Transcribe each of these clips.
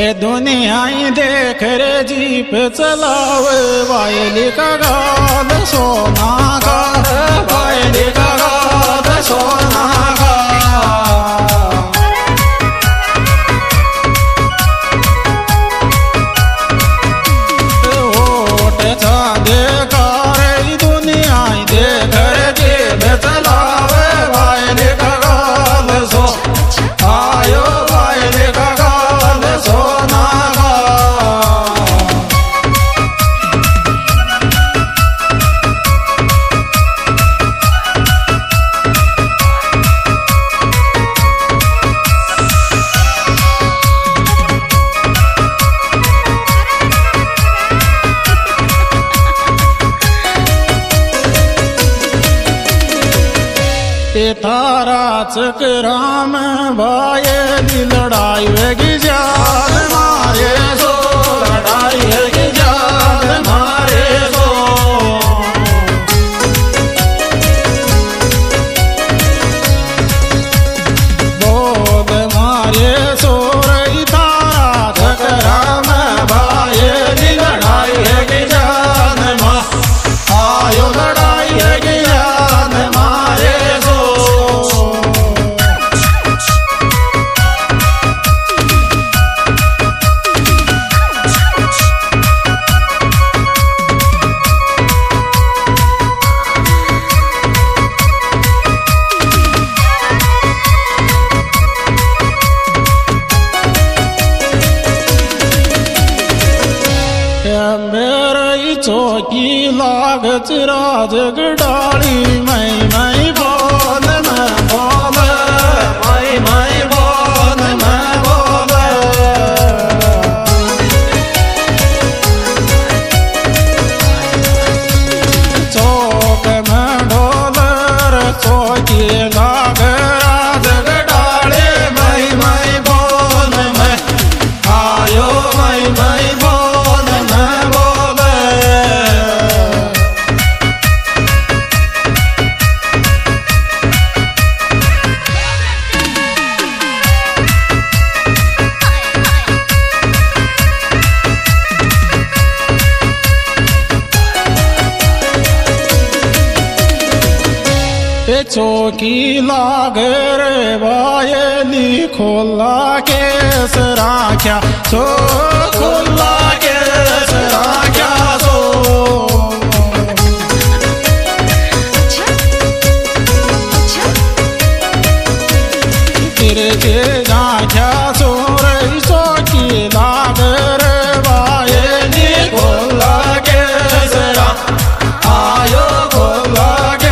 ये दुनिया ही देख रे जीप चलावे वायली का गाल सोना का वायली का गाल सोना का ओट चांदे का रे दुनिया ही देख रे जीप चलावे वायली का गाल सो आयो वायली का गाल सोना थारा चक्राम भाई लड़ाई वेगी जान मारे सो लड़ाई वेगी जान मारे सो बोल मारे सो रही थारा चक्राम भाई लड़ाई वेगी जान मा आयो लड़ाई वेगी जान मारे मेरी चौकी लागत राज गडाली मैं बोल मैं बोल मैं बोल मैं बोल चौक में ढोल चौकी लाग राज गडाली मैं बोल मैं आयो मैं बोल चौकी लाग रे वायली खोला के सराख्या सो खोला के सराख्या सो तेरे के जाख्या सो रे चौकी लाग रे वायली खोला के सरा आयो खोला के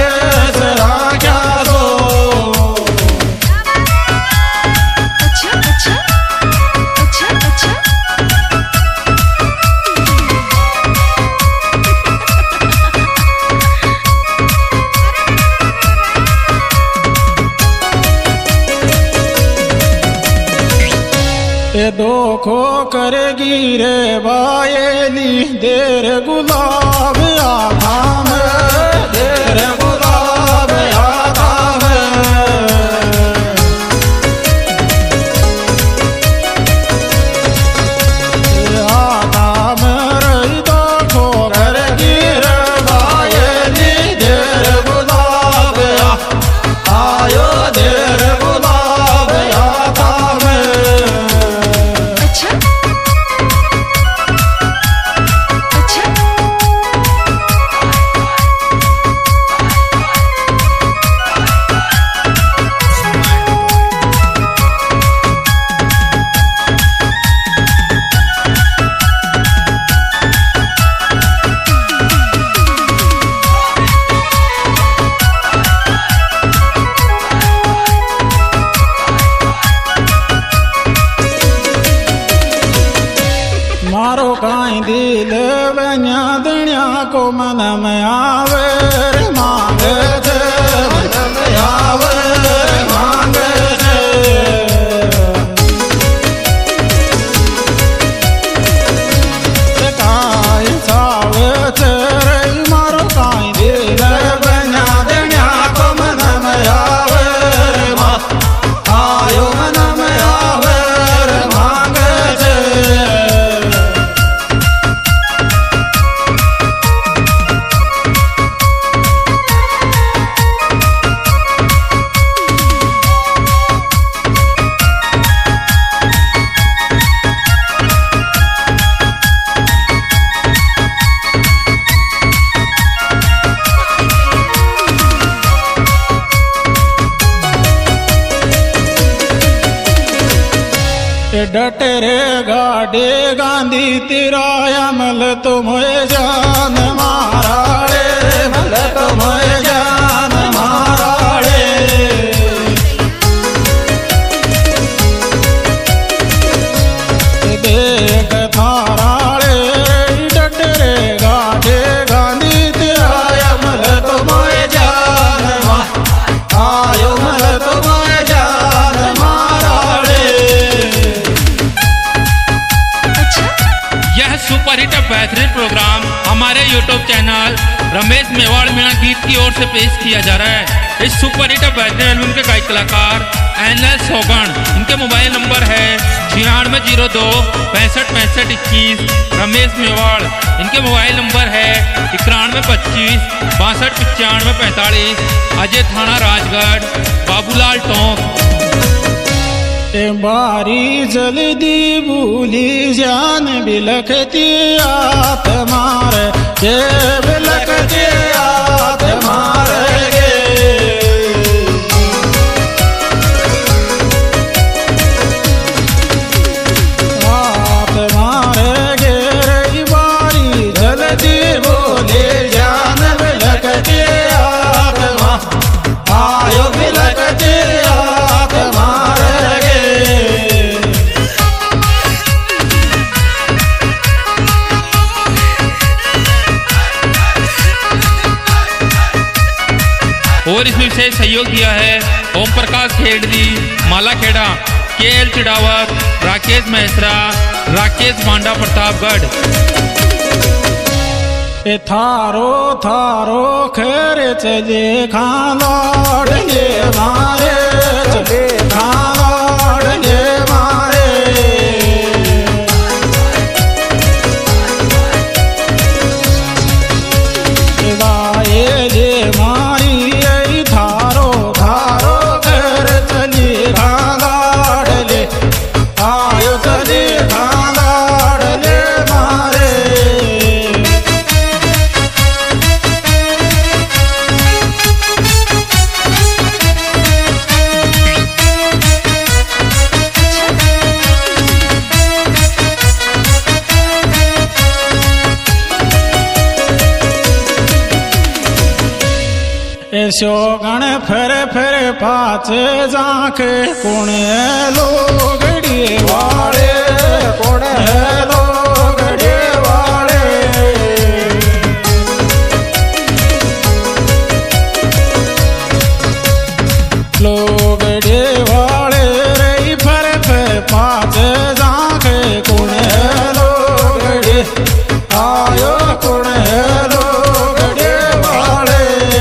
दो खो करेगी रे वायली देर गुलाब आधा में देर गुलाब आधा में आधा में रही दो खो करेगी रे वायली देर गुलाब आयो देर गुलाब आधा में मारो काई दिल बन्या दुनिया को मन में आवे रे मांगे थे मन में आवे रे मांगे थे काई सावे तेरे मारो काई दिल बन्या दुनिया को मन में आवे रे मां आयो मन में आवे रे मांगे थे डटरे गाडे गांधी तेरा मल तुम्हें जान माराड़े मल तुम्हें जान माराड़े देख थाराड़े डटरे गाडे गांधी तेरा मल तुम्हें जान आयो मल तुम्हें जान माराड़े। यह सुपरहिट बेहतरीन प्रोग्राम हमारे YouTube चैनल रमेश मेवाड़ मीणा गीत की ओर से पेश किया जा रहा है। इस सुपरहिट बेहतरीन एल्बम के गायक कलाकार NS सोगन, इनके मोबाइल नंबर है 9602 65 65 21। रमेश मेवाड़, इनके मोबाइल नंबर है 9125 62 95 45। अजय थाना राजगढ़, बाबूलाल टोंक। बारी जल्दी भूली जान बिलखती आत मार के बिलखती आत मार गे आत मार गे रे बारी जल्दी भूली जान बिलखती आत मार आयो बिलखती आत मार और इसमें विशेष सहयोग दिया है ओम प्रकाश खेड़दी, माला खेड़ा, KL चिड़ावत, राकेश महेश्वरा, राकेश बांडा, प्रतापगढ़। थारो थारो खैर चले खानोड़े मारे चले खानोड़े मारे वाये ले मारी थारो थारो खैर चले खानोड़े आयो चले खानोड़े मारे। शोगण फिर फिर पाच जाख कुण लोगड़ी वाले कुण लोगड़ी वाले लोगड़ी वाले रे फिर फिर पाच जाख कुण लोगड़ी आयो कुण लोगड़ी वाले।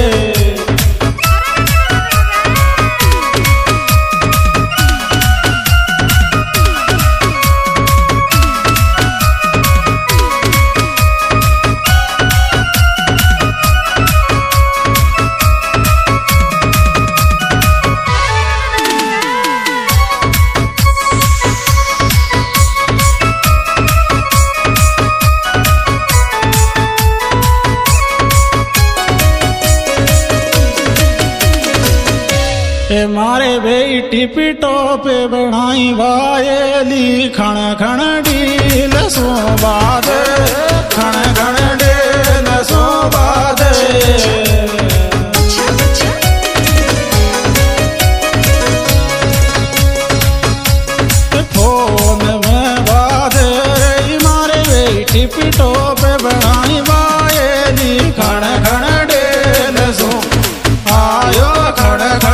मारे बेटी पिटो पे बनाई वायली खण खण डील सो बाद खण खण डील सो बाद फोन में बाद मारे बेटी पिटो पे बनाई वायली खण खण डील सो आयो खण खण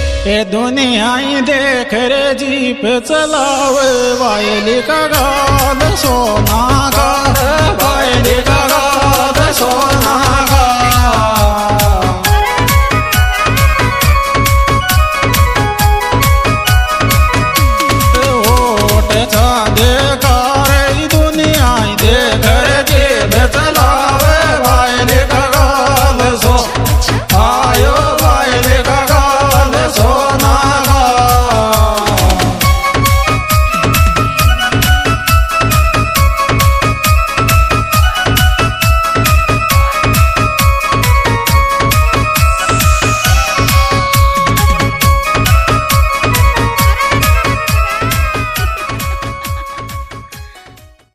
दुनिया देख रे जीप चलावे वायली का गाल सोना